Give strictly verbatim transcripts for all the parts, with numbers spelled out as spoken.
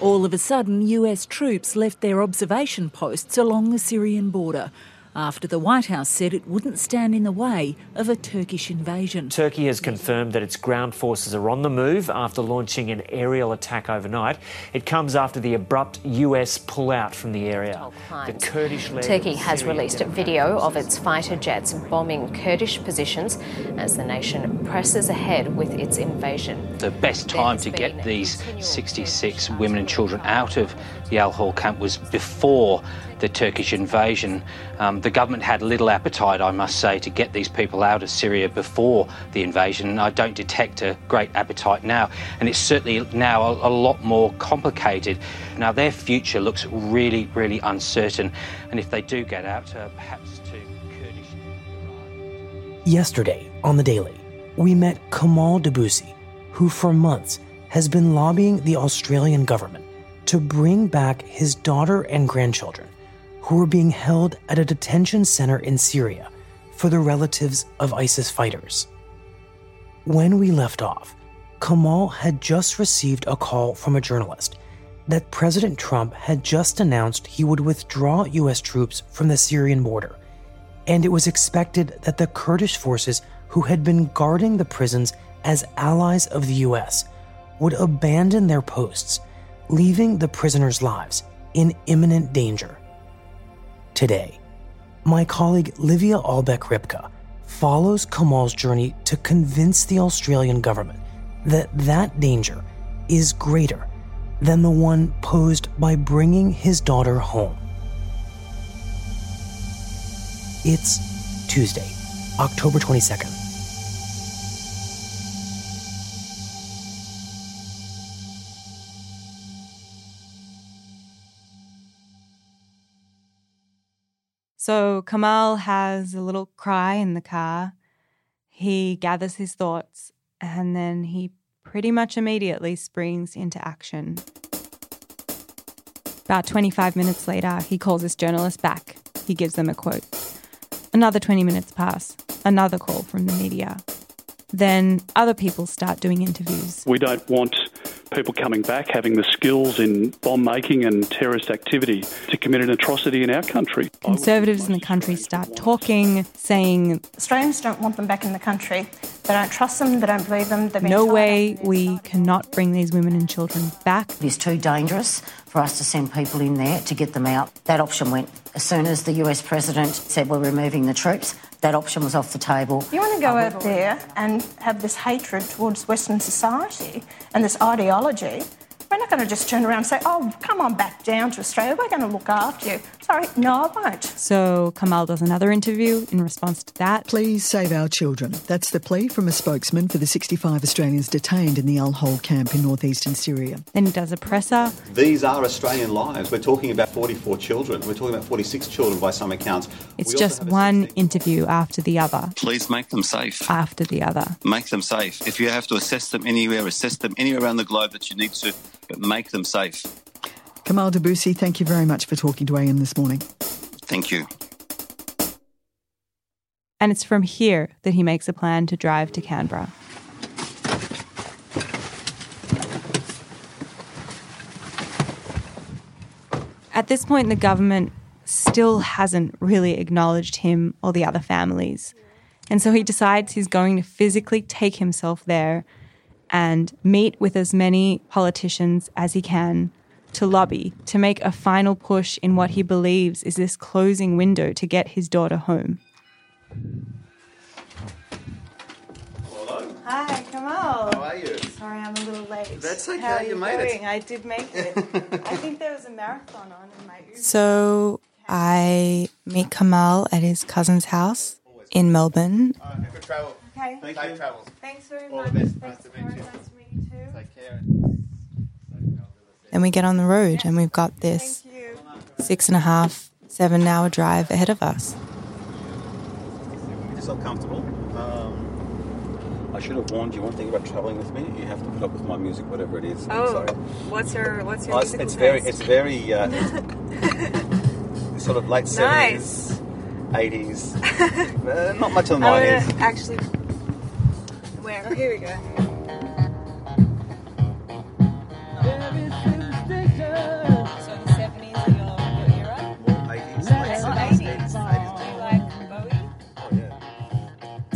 All of a sudden, U S troops left their observation posts along the Syrian border after the White House said it wouldn't stand in the way of a Turkish invasion. Turkey has confirmed that its ground forces are on the move after launching an aerial attack overnight. It comes after the abrupt U S pullout from the area. The Kurdish Turkey has released a video of its fighter jets bombing Kurdish positions as the nation presses ahead with its invasion. The best time to get these sixty-six women and children out of the Al-Hol camp was before the Turkish invasion. Um, the government had little appetite, I must say, to get these people out of Syria before the invasion. I don't detect a great appetite now, and it's certainly now a, a lot more complicated. Now, their future looks really, really uncertain, and if they do get out, uh, perhaps to Kurdish... Yesterday, on The Daily, we met Kamal Debussy, who for months has been lobbying the Australian government to bring back his daughter and grandchildren who were being held at a detention center in Syria for the relatives of ISIS fighters. When we left off, Kamal had just received a call from a journalist that President Trump had just announced he would withdraw U S troops from the Syrian border, and it was expected that the Kurdish forces who had been guarding the prisons as allies of the U S would abandon their posts, leaving the prisoners' lives in imminent danger. Today, my colleague Livia Albeck-Ripka follows Kamal's journey to convince the Australian government that that danger is greater than the one posed by bringing his daughter home. It's Tuesday, October twenty-second. So Kamal has a little cry in the car. He gathers his thoughts and then he pretty much immediately springs into action. About twenty-five minutes later, he calls his journalist back. He gives them a quote. Another twenty minutes pass. Another call from the media. Then other people start doing interviews. We don't want people coming back having the skills in bomb making and terrorist activity to commit an atrocity in our country. Conservatives in the country start talking, saying Australians don't want them back in the country. They don't trust them, they don't believe them. No way, we cannot bring these women and children back. It's too dangerous for us to send people in there to get them out. That option went. As soon as the U S president said we're removing the troops, that option was off the table. You want to go over there and have this hatred towards Western society and this ideology. We're not going to just turn around and say, oh, come on back down to Australia, we're going to look after you. Sorry, no, I won't. So Kamal does another interview in response to that. Please save our children. That's the plea from a spokesman for the sixty-five Australians detained in the Al-Hol camp in northeastern Syria. Then he does a presser. These are Australian lives. We're talking about forty-four children. We're talking about forty-six children by some accounts. It's just one interview after the other. Please make them safe. After the other. Make them safe. If you have to assess them anywhere, assess them anywhere around the globe that you need to, but make them safe. Kamal Debussy, thank you very much for talking to A M this morning. Thank you. And it's from here that he makes a plan to drive to Canberra. At this point, the government still hasn't really acknowledged him or the other families. And so he decides he's going to physically take himself there and meet with as many politicians as he can to lobby, to make a final push in what he believes is this closing window to get his daughter home. Hello. Hi, Kamal. How are you? Sorry, I'm a little late. That's okay, How are you, you made doing? it. I did make it. I think there was a marathon on in my Uber. So I meet Kamal at his cousin's house in Melbourne. All right, good travel. Okay. Thank Safe you. Travels. Thanks very All much. the best. Thanks Nice to meet you. Nice to meet you too. Take care. Then we get on the road and we've got this six and a half, seven hour drive ahead of us. Make yourself comfortable. Um, I should have warned you one thing about travelling with me. You have to put up with my music, whatever it is. Oh, sorry. what's your what's your Oh, musical it's very, taste? it's very, uh, it's sort of late seventies, Nice. eighties. uh, not much of the I nineties. wanna actually. Where? Oh, here we go.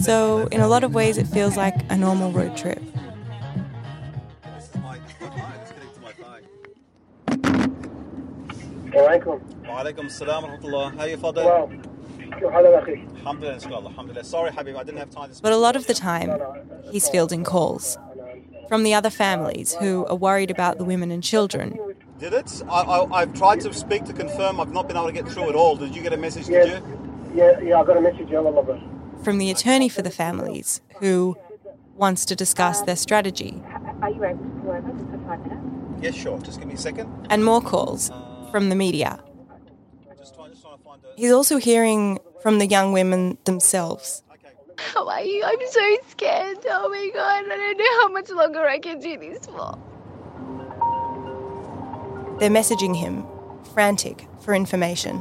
So, in a lot of ways, it feels like a normal road trip. Walaikum salam wa rahmatullah. How are you, Fadil? Alhamdulillah, inshallah. Alhamdulillah. Sorry, Habib, I didn't have time to speak. But a lot of the time, he's fielding calls from the other families who are worried about the women and children. Did it? I, I, I've tried to speak to confirm. I've not been able to get through at all. Did you get a message, did you? Yeah, yeah, I got a message. I love it. From the attorney for the families who wants to discuss their strategy. Are you able to go over just for five minutes? Yes, sure. Just give me a second. And more calls from the media. He's also hearing from the young women themselves. How are you? I'm so scared. Oh my God, I don't know how much longer I can do this for. They're messaging him, frantic for information.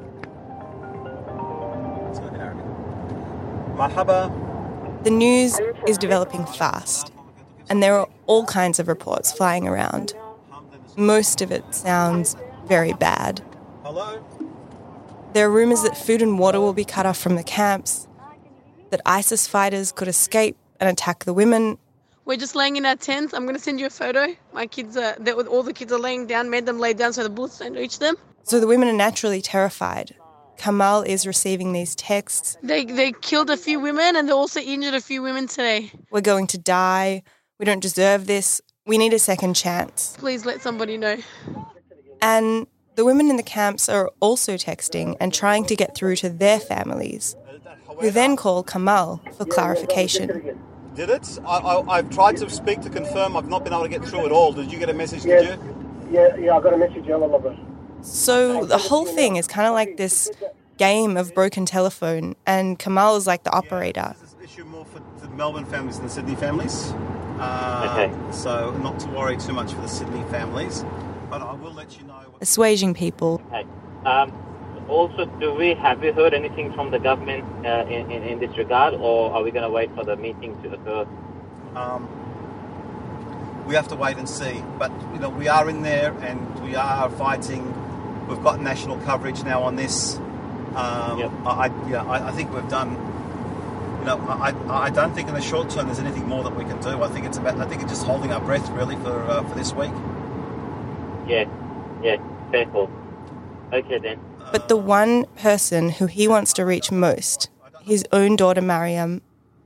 Marhaba. The news is developing fast, and there are all kinds of reports flying around. Most of it sounds very bad. Hello? There are rumours that food and water will be cut off from the camps, that ISIS fighters could escape and attack the women. We're just laying in our tents. I'm going to send you a photo. My kids are, all the kids are laying down, made them lay down so the bullets don't reach them. So the women are naturally terrified. Kamal is receiving these texts. They they killed a few women and they also injured a few women today. We're going to die. We don't deserve this. We need a second chance. Please let somebody know. And the women in the camps are also texting and trying to get through to their families, who then call Kamal for clarification. Did it? I, I, I've tried to speak to confirm. I've not been able to get through at all. Did you get a message, yeah, did you? Yeah, yeah, I got a message. I love it. So the whole thing is kind of like this game of broken telephone, and Kamal is like the operator. This is an issue more for the Melbourne families than the Sydney families. Uh, okay. So not to worry too much for the Sydney families, but I will let you know. Assuaging people. Okay. Um, also, do we have we heard anything from the government uh, in, in, in this regard, or are we going to wait for the meeting to occur? Um, we have to wait and see. But, you know, we are in there and we are fighting. We've got national coverage now on this. Um, yep. I, yeah, I, I think we've done. You know, I, I don't think in the short term there's anything more that we can do. I think it's about. I think it's just holding our breath really for uh, for this week. Yeah, yeah, fair call. Okay then. But the one person who he wants to reach most, his own daughter Mariam,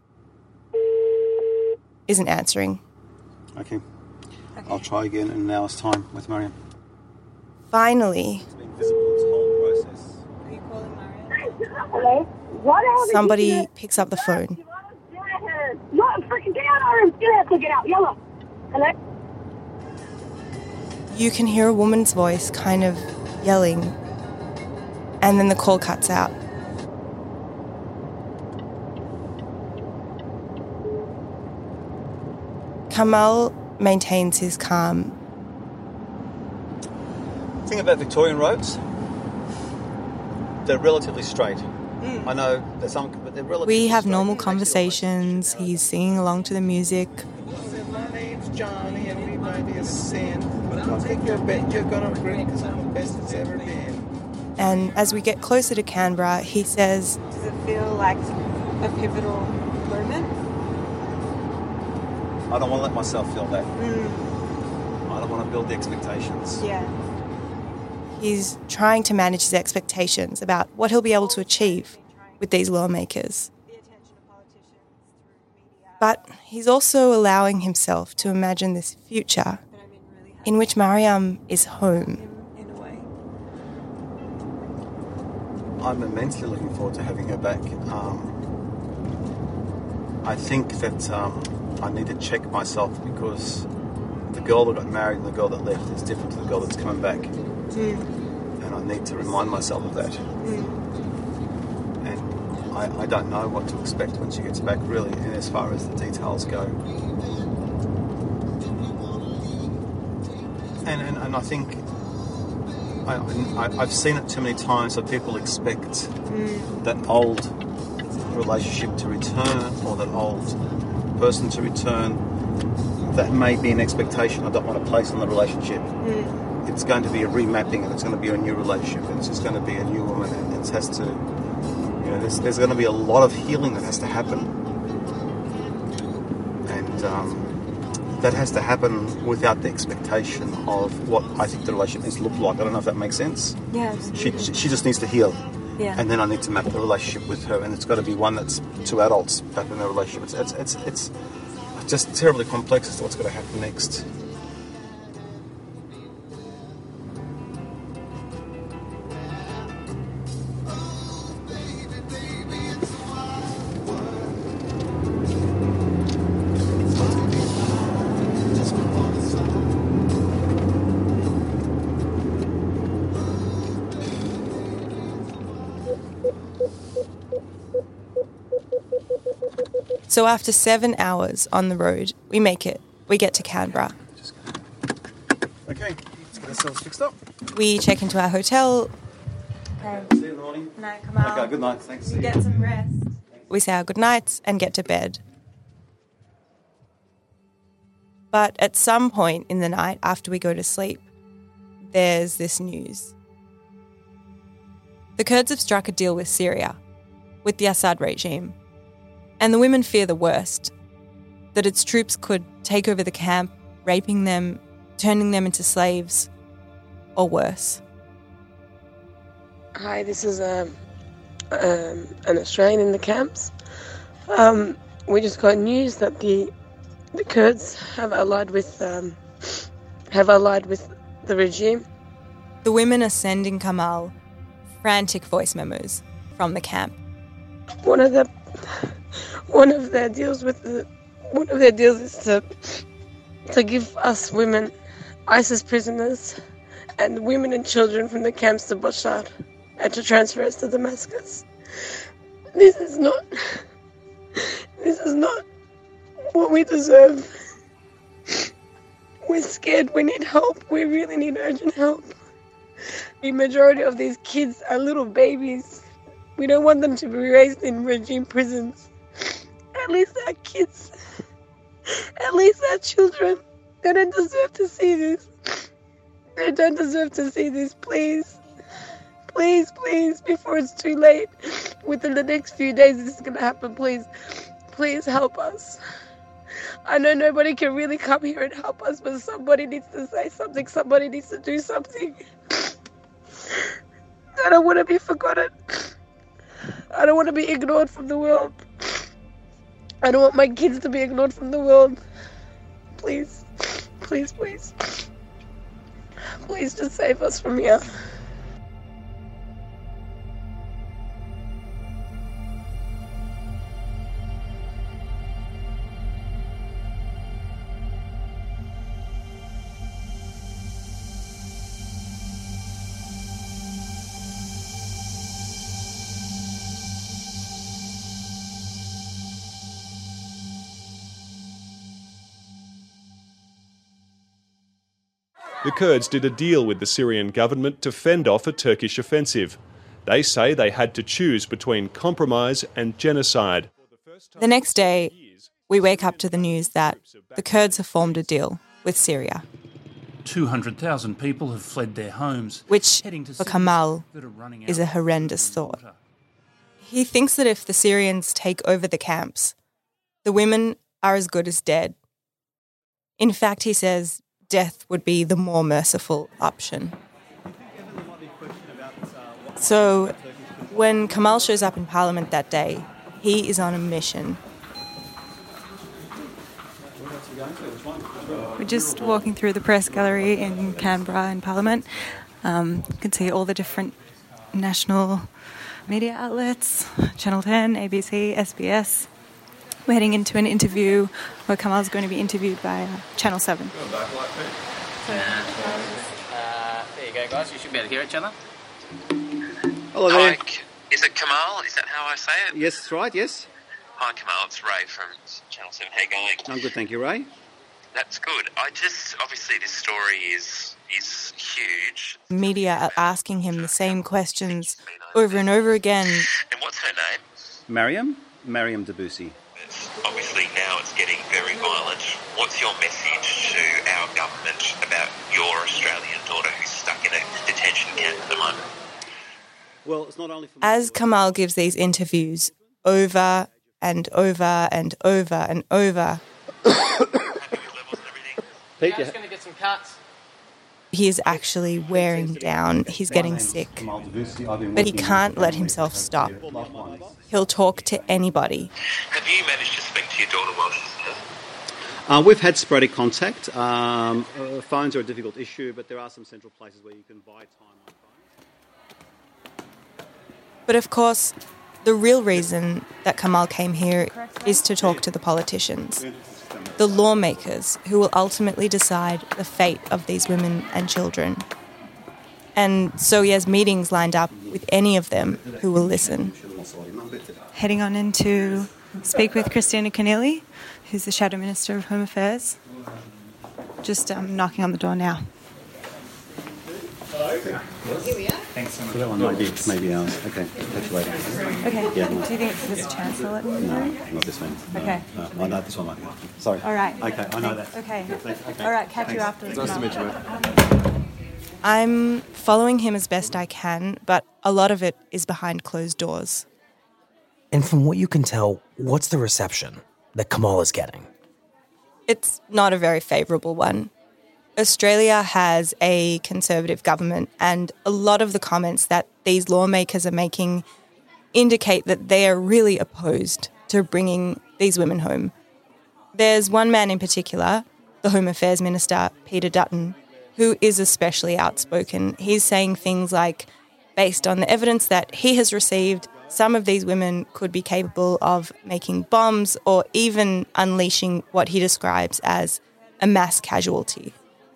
isn't answering. Okay. okay. I'll try again in an hour's time with Mariam. Finally, Hello? What somebody picks up the phone. No, freaking get out of our room. Get out, get out. Yellow. Hello? You can hear a woman's voice kind of yelling, and then the call cuts out. Kamal maintains his calm. The thing about Victorian roads, they're relatively straight. Mm. I know there's some, but they're relatively We have straight. normal conversations. He's singing along to the music. My name's Johnny and we might be a sin. But I'll take your bet you're gonna bring because I'm the best it's ever been. And as we get closer to Canberra, he says, does it feel like a pivotal moment? I don't want to let myself feel that. Mm. I don't want to build the expectations. Yeah. He's trying to manage his expectations about what he'll be able to achieve with these lawmakers. But he's also allowing himself to imagine this future in which Mariam is home. I'm immensely looking forward to having her back. Um, I think that um, I need to check myself because the girl that got married and the girl that left is different to the girl that's coming back. Mm. And I need to remind myself of that. Mm. And I, I don't know what to expect when she gets back, really, and as far as the details go. And and, and I think I, I, I've seen it too many times that people expect mm. that old relationship to return or that old person to return. That may be an expectation I don't want to place on the relationship. Mm. It's going to be a remapping and it's going to be a new relationship and it's just going to be a new woman and it has to, you know, there's, there's going to be a lot of healing that has to happen and um, that has to happen without the expectation of what I think the relationship needs to look like. I don't know if that makes sense. Yeah. She, she, she just needs to heal. Yeah. And then I need to map the relationship with her, and it's got to be one that's two adults mapping their relationship. It's, it's, it's, it's just terribly complex as to what's going to happen next. So after seven hours on the road, we make it. We get to Canberra. Okay, let's get ourselves fixed up. We check into our hotel. Okay. See you in the morning. Good night, Kamal. Okay, good night. Thanks. You get some rest. We say our good nights and get to bed. But at some point in the night after we go to sleep, there's this news. The Kurds have struck a deal with Syria, with the Assad regime. And the women fear the worst, that its troops could take over the camp, raping them, turning them into slaves, or worse. Hi, this is um, um, an Australian in the camps. Um, we just got news that the the Kurds have allied with um, have allied with the regime. The women are sending Kamal frantic voice memos from the camp. One of the One of their deals with the, one of their deals is to to give us women, ISIS prisoners, and women and children from the camps to Bashar, and to transfer us to Damascus. This is not. This is not what we deserve. We're scared. We need help. We really need urgent help. The majority of these kids are little babies. We don't want them to be raised in regime prisons. At least our kids, at least our children, they don't deserve to see this. They don't deserve to see this, please. Please, please, before it's too late. Within the next few days, this is going to happen, please. Please help us. I know nobody can really come here and help us, but somebody needs to say something. Somebody needs to do something. I don't want to be forgotten. I don't want to be ignored from the world. I don't want my kids to be ignored from the world. Please, please, please. Please just save us from here. The Kurds did a deal with the Syrian government to fend off a Turkish offensive. They say they had to choose between compromise and genocide. The next day, we wake up to the news that the Kurds have formed a deal with Syria. two hundred thousand people have fled their homes. Which, for Kamal, is a horrendous thought. He thinks that if the Syrians take over the camps, the women are as good as dead. In fact, he says death would be the more merciful option. So, when Kamal shows up in Parliament that day, he is on a mission. We're just walking through the press gallery in Canberra in Parliament. Um, you can see all the different national media outlets, Channel ten, A B C, S B S. We're heading into an interview where Kamal's going to be interviewed by uh, Channel seven. Uh, there you go, guys. You should be able to hear each other. Hello there. Hi, is it Kamal? Is that how I say it? Yes, that's right, yes. Hi, Kamal. It's Ray from Channel seven. How you going? I'm good, thank you, Ray. That's good. I just, obviously this story is is huge. Media are asking him the same questions over and over again. And what's her name? Mariam? Mariam Debussy. Obviously now it's getting very violent. What's your message to our government about your Australian daughter who's stuck in a detention camp at the moment? Well, it's not only for As Kamal gives these interviews over and over and over and over, Pete, just going to get some cuts. He is actually wearing down, he's getting sick, but he can't let himself stop. He'll talk to anybody. Have you managed to speak to your daughter while she's there? Uh, we've had sporadic contact. Um, uh, phones are a difficult issue, but there are some central places where you can buy time on phone. But of course, the real reason that Kamal came here is to talk to the politicians, the lawmakers who will ultimately decide the fate of these women and children. And so he has meetings lined up with any of them who will listen. Heading on in to speak with Kristina Keneally, who's the Shadow Minister of Home Affairs. Just um, knocking on the door now. Here we are. Thanks so much. So that one might be maybe ours. Okay, catch you later. Okay. Yeah, Do no. you think there's a chance they'll let me No, know? not this one. No, Okay. No, I know this one might be. Sorry. All right. Okay, I know that. Okay. Yeah, thanks. Okay. All right, catch Thanks. you afterwards. Nice to meet you, mate. I'm following him as best I can, but a lot of it is behind closed doors. And from what you can tell, what's the reception that Kamal is getting? It's not a very favourable one. Australia has a conservative government, and a lot of the comments that these lawmakers are making indicate that they are really opposed to bringing these women home. There's one man in particular, the Home Affairs Minister, Peter Dutton, who is especially outspoken. He's saying things like, based on the evidence that he has received, some of these women could be capable of making bombs or even unleashing what he describes as a mass casualty.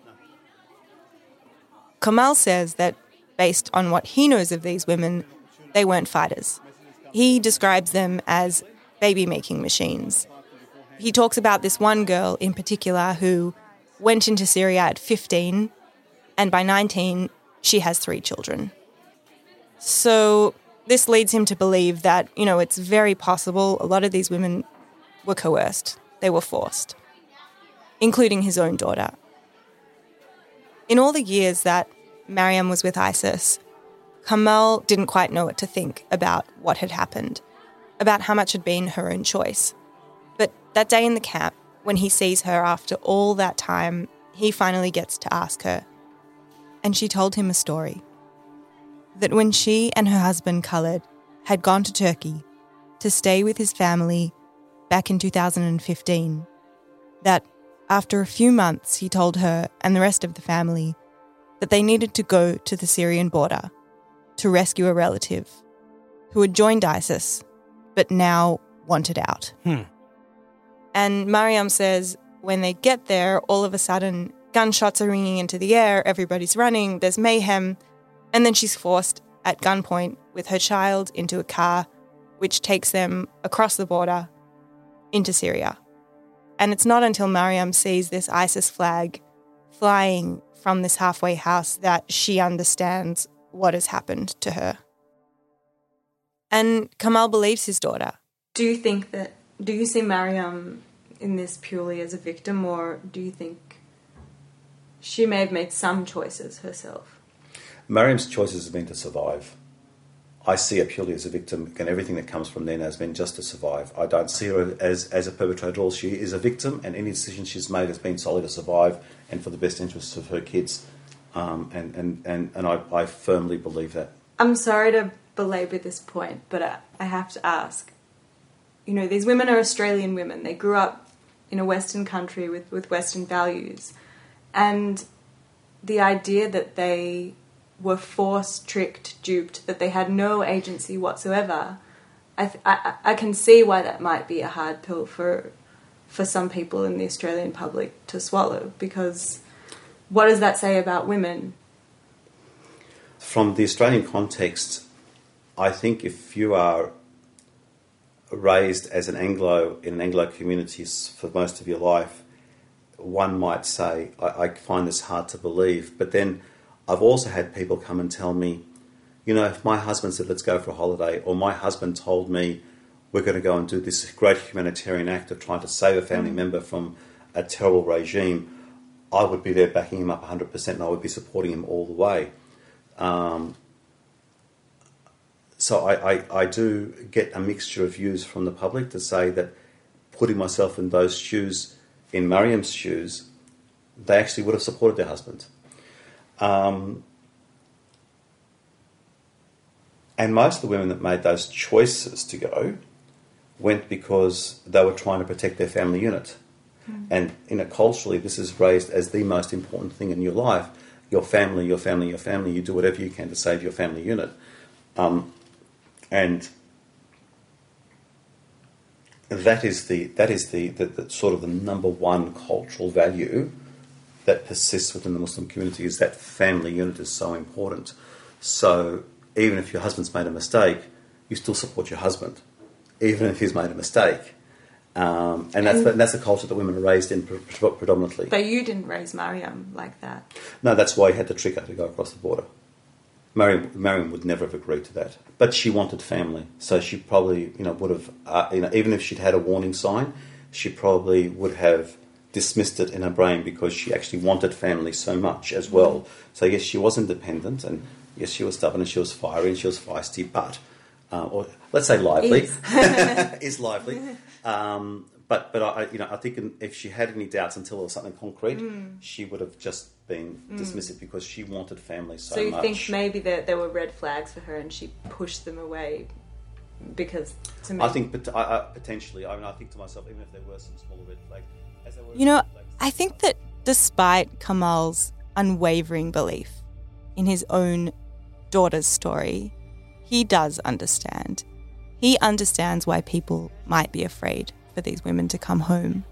Kamal says that, based on what he knows of these women, they weren't fighters. He describes them as baby-making machines. He talks about this one girl in particular who went into Syria at fifteen, and by nineteen, she has three children. So this leads him to believe that, you know, it's very possible a lot of these women were coerced. They were forced, including his own daughter. In all the years that Mariam was with ISIS, Kamal didn't quite know what to think about what had happened, about how much had been her own choice. But that day in the camp, when he sees her after all that time, he finally gets to ask her. And she told him a story. That when she and her husband Khaled had gone to Turkey to stay with his family back in two thousand fifteen, that after a few months he told her and the rest of the family that they needed to go to the Syrian border to rescue a relative who had joined ISIS but now wanted out. Hmm. And Mariam says when they get there, all of a sudden gunshots are ringing into the air, everybody's running, there's mayhem, and then she's forced at gunpoint with her child into a car which takes them across the border into Syria. And it's not until Mariam sees this ISIS flag flying from this halfway house that she understands what has happened to her. And Kamal believes his daughter. Do you think that, do you see Mariam in this purely as a victim, or do you think she may have made some choices herself? Mariam's choices have been to survive. I see her purely as a victim, and everything that comes from then has been just to survive. I don't see her as, as a perpetrator at all. She is a victim, and any decision she's made has been solely to survive and for the best interests of her kids. Um, and and, and, and I, I firmly believe that. I'm sorry to belabor this point, but I, I have to ask. You know, these women are Australian women. They grew up in a Western country with, with Western values. And the idea that they were forced, tricked, duped, that they had no agency whatsoever, I, th- I I can see why that might be a hard pill for for some people in the Australian public to swallow, because what does that say about women? From the Australian context, I think if you are raised as an Anglo, in an Anglo community for most of your life, one might say, I, I find this hard to believe. But then I've also had people come and tell me, you know, if my husband said, let's go for a holiday, or my husband told me we're going to go and do this great humanitarian act of trying to save a family mm. member from a terrible regime, I would be there backing him up one hundred percent, and I would be supporting him all the way. Um, so I, I, I do get a mixture of views from the public to say that putting myself in those shoes in Mariam's shoes, they actually would have supported their husband. Um, and most of the women that made those choices to go went because they were trying to protect their family unit. Mm. And you know, culturally, this is raised as the most important thing in your life. Your family, your family, your family. You do whatever you can to save your family unit. Um, and that is the that is the, the, the sort of the number one cultural value that persists within the Muslim community, is that family unit is so important. So even if your husband's made a mistake, you still support your husband, even if he's made a mistake. Um, and that's and that's the culture that women are raised in pre- predominantly. But you didn't raise Mariam like that. No, that's why he had to trick her to go across the border. Mariam, Mariam would never have agreed to that. But she wanted family, so she probably, you know, would have, uh, you know, even if she'd had a warning sign, she probably would have dismissed it in her brain because she actually wanted family so much as well. Mm. So yes, she was independent, and yes, she was stubborn, and she was fiery, and she was feisty, but, uh, or let's say lively, is, is lively. Um, but but I you know I think if she had any doubts until there was something concrete, mm. she would have just been mm. dismissive because she wanted family so much. So you much. think maybe that there were red flags for her and she pushed them away because to me, I think but, I, I, potentially. I mean, I think to myself, even if there were some smaller red flags, as there were you know, flags, I think that despite Kamal's unwavering belief in his own daughter's story, he does understand. He understands why people might be afraid for these women to come home.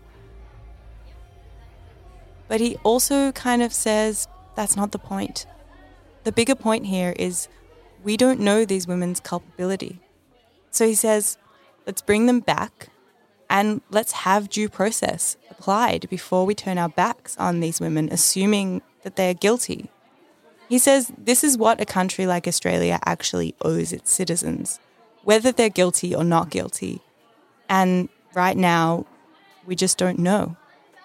But he also kind of says that's not the point. The bigger point here is we don't know these women's culpability. So he says, let's bring them back and let's have due process applied before we turn our backs on these women, assuming that they're guilty. He says this is what a country like Australia actually owes its citizens, whether they're guilty or not guilty. And right now, we just don't know.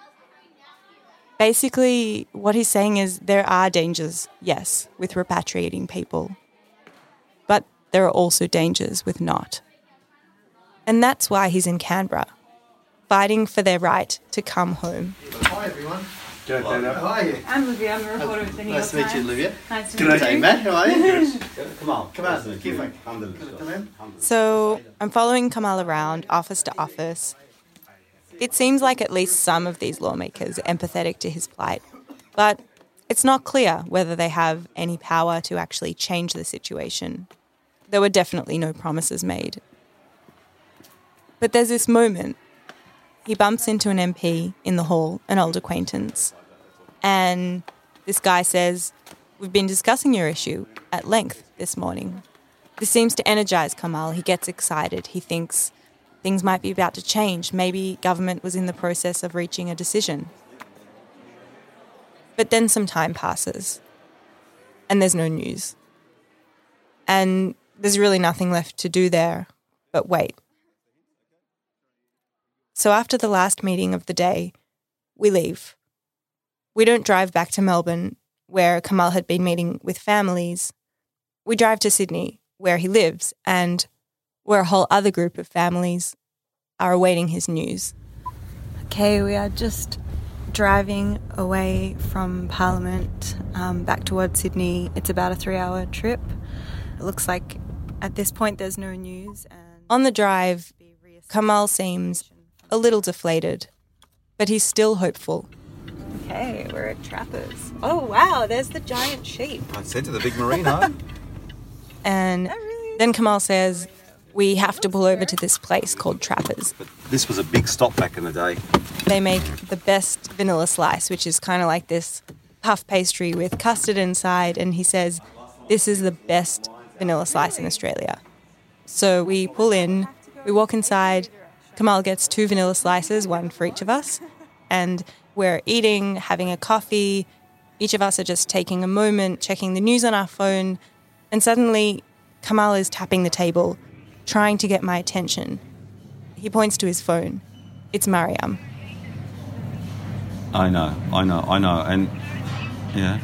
Basically, what he's saying is there are dangers, yes, with repatriating people. But there are also dangers with not. And that's why he's in Canberra, fighting for their right to come home. Hi, everyone. Hello. How are you? I'm Olivia. I'm a reporter with the New York Times. Nice to meet you, Olivia. Nice to meet you. Matt. How are you? Come on. Come on. Keep on. Come in. So I'm following Kamal around, office to office. It seems like at least some of these lawmakers are empathetic to his plight, but it's not clear whether they have any power to actually change the situation. There were definitely no promises made. But there's this moment. He bumps into an M P in the hall, an old acquaintance, and this guy says, "We've been discussing your issue at length this morning." This seems to energise Kamal. He gets excited. He thinks things might be about to change. Maybe government was in the process of reaching a decision. But then some time passes, and there's no news. And there's really nothing left to do there but wait. So after the last meeting of the day, we leave. We don't drive back to Melbourne, where Kamal had been meeting with families. We drive to Sydney, where he lives, and where a whole other group of families are awaiting his news. Okay, we are just driving away from Parliament um, back towards Sydney. It's about a three-hour trip. It looks like at this point there's no news. And on the drive, Kamal seems a little deflated, but he's still hopeful. Okay, we're at Trappers. Oh, wow, there's the giant sheep. I said to the big merino. And then Kamal says, we have to pull over to this place called Trappers. But this was a big stop back in the day. They make the best vanilla slice, which is kind of like this puff pastry with custard inside, and he says, this is the best vanilla slice in Australia. So we pull in, we walk inside. Kamal gets two vanilla slices, one for each of us, and we're eating, having a coffee. Each of us are just taking a moment, checking the news on our phone, and suddenly Kamal is tapping the table, trying to get my attention. He points to his phone. It's Mariam. I know, I know, I know, and yeah.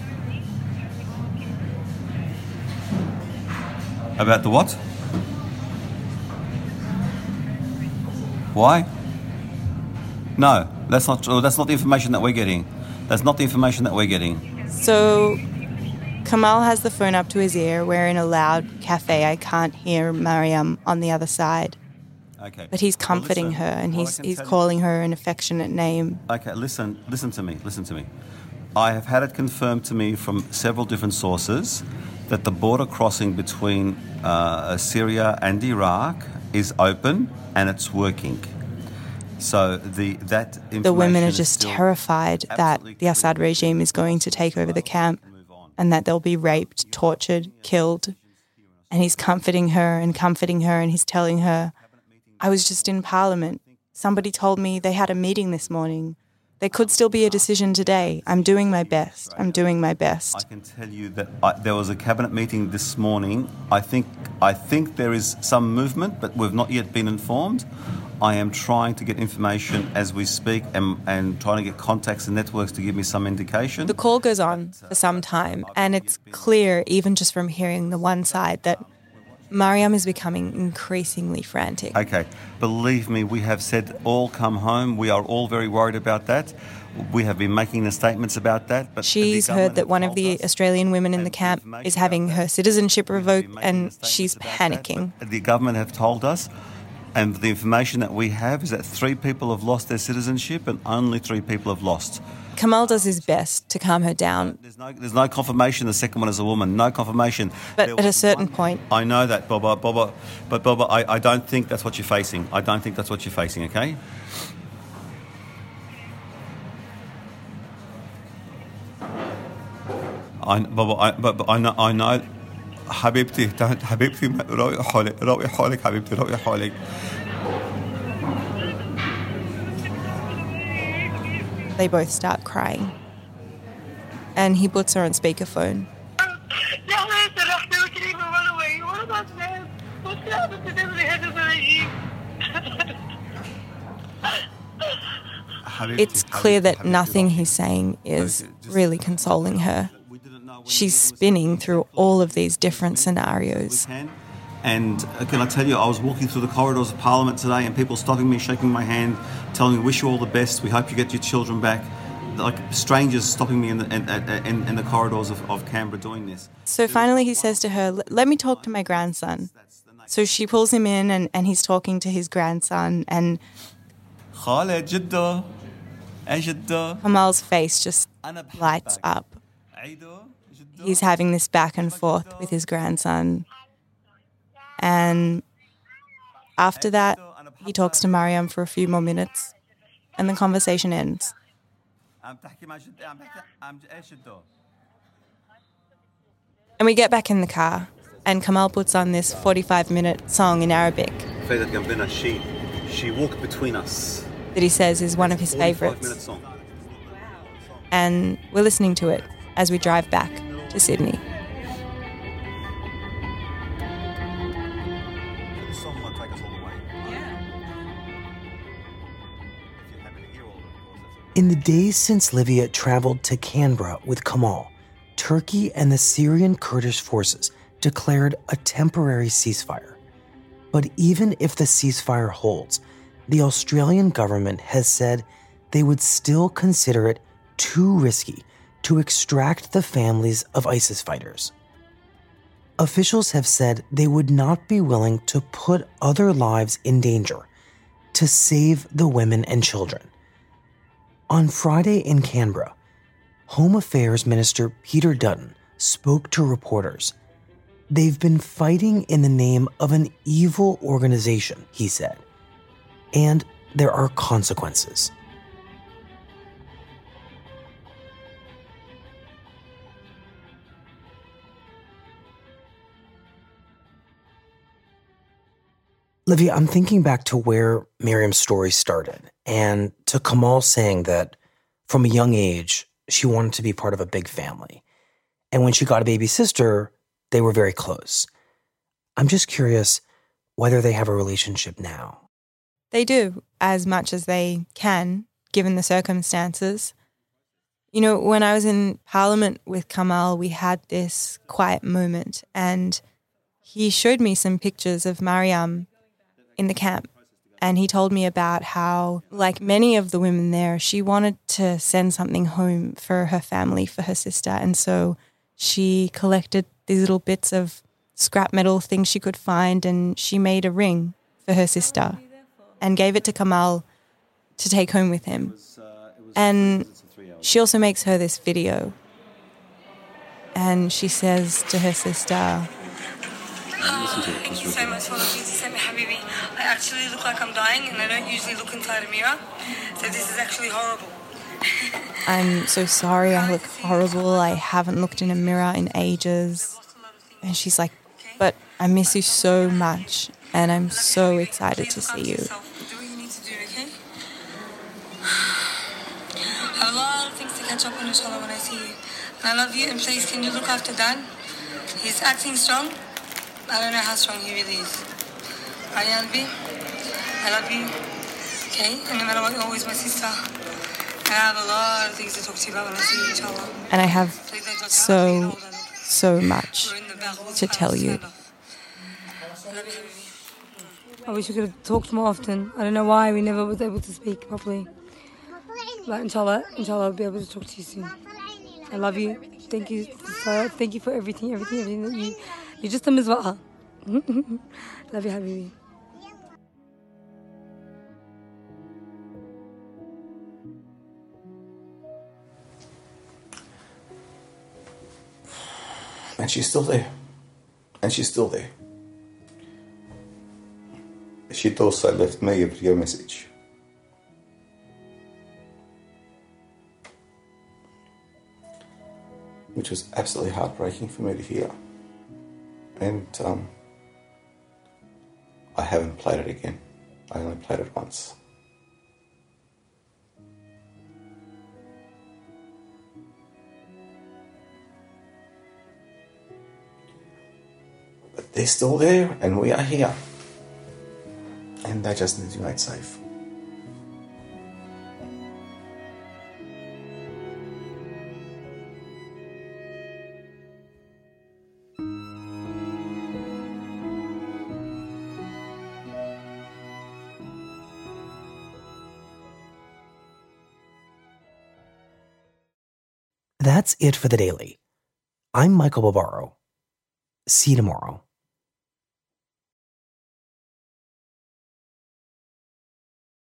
About the what? Why? No. That's not true. That's not the information that we're getting. That's not the information that we're getting. So Kamal has the phone up to his ear. We're in a loud cafe. I can't hear Mariam on the other side. Okay. But he's comforting Well, listen, her, and what I he's can he's tell you- calling her an affectionate name. Okay, listen, listen to me, listen to me. I have had it confirmed to me from several different sources that the border crossing between uh, Syria and Iraq is open and it's working. So the that information The women are is just still terrified that the Assad regime is going to take over the camp and that they'll be raped, tortured, killed. And he's comforting her and comforting her, and he's telling her, I was just in Parliament. Somebody told me they had a meeting this morning. There could still be a decision today. I'm doing my best. I'm doing my best. I can tell you that I, there was a cabinet meeting this morning. I think I think there is some movement, but we've not yet been informed. I am trying to get information as we speak and, and trying to get contacts and networks to give me some indication. The call goes on for some time, and it's clear, even just from hearing the one side, that Mariam is becoming increasingly frantic. Okay, believe me, we have said all come home. We are all very worried about that. We have been making the statements about that. But She's heard that one of the Australian women in the camp is having her citizenship revoked, and she's panicking. The government have told us, and the information that we have is that three people have lost their citizenship and only three people have lost. Kamal does his best to calm her down. There's no, there's no confirmation the second one is a woman, no confirmation. But There at a was certain one- point, I know that, Boba, Boba, but Boba, I, I don't think that's what you're facing. I don't think that's what you're facing, okay? I, Boba, I, but, but I know, I know, حبيبتي, حبيبتي, روي حالك, روي حالك, حبيبتي, روي حالك. they both start crying. And he puts her on speakerphone. It's clear that nothing he's saying is really consoling her. She's spinning through all of these different scenarios. And uh, can I tell you, I was walking through the corridors of Parliament today and people stopping me, shaking my hand, telling me, wish you all the best, we hope you get your children back. Like strangers stopping me in the, in, in, in the corridors of, of Canberra doing this. So finally he says to her, let me talk to my grandson. So she pulls him in and, and he's talking to his grandson, and Kamal's face just lights up. He's having this back and forth with his grandson. And after that, he talks to Mariam for a few more minutes, and the conversation ends. And we get back in the car, and Kamal puts on this forty-five minute song in Arabic She, she walked between us. that he says is one of his favourites. Song. And we're listening to it as we drive back to Sydney. In the days since Livia traveled to Canberra with Kamal, Turkey and the Syrian Kurdish forces declared a temporary ceasefire. But even if the ceasefire holds, the Australian government has said they would still consider it too risky to extract the families of ISIS fighters. Officials have said they would not be willing to put other lives in danger to save the women and children. On Friday in Canberra, Home Affairs Minister Peter Dutton spoke to reporters. They've been fighting in the name of an evil organization, he said, and there are consequences. Livia, I'm thinking back to where Miriam's story started and to Kamal saying that from a young age, she wanted to be part of a big family. And when she got a baby sister, they were very close. I'm just curious whether they have a relationship now. They do, as much as they can, given the circumstances. You know, when I was in Parliament with Kamal, we had this quiet moment, and he showed me some pictures of Mariam in the camp. And he told me about how, like many of the women there, she wanted to send something home for her family, for her sister. And so she collected these little bits of scrap metal things she could find, and she made a ring for her sister and gave it to Kamal to take home with him. And she also makes her this video. And she says to her sister, Oh, thank you so much for looking to send me, Habibi. I actually look like I'm dying, and I don't usually look inside a mirror, so this is actually horrible. I'm so sorry, I look horrible. I haven't looked in a mirror in ages. And she's like, but I miss you so much, and I'm so excited to see you. Do what you need to do, okay? I have a lot of things to catch up on, inshallah, when I see you. And I love you, and please, can you look after Dad? He's acting strong. I don't know how strong he really is. Right, Albi? I love you. Okay? And no matter what, you're always my sister. And I have a lot of things to talk to you about when I see you, inshallah. And I have so, so much to tell you. I wish we could have talked more often. I don't know why we never was able to speak properly. But inshallah, inshallah, I'll be able to talk to you soon. I love you. Thank you for, thank you for everything, everything, everything that you... You're just a mizwa'a. Love you, Habibi. And she's still there. And she's still there. She'd also left me a video message. Which was absolutely heartbreaking for me to hear. And um, I haven't played it again. I only played it once. But they're still there, and we are here. And they just need to be made safe. That's it for the Daily. I'm Michael Barbaro. See you tomorrow.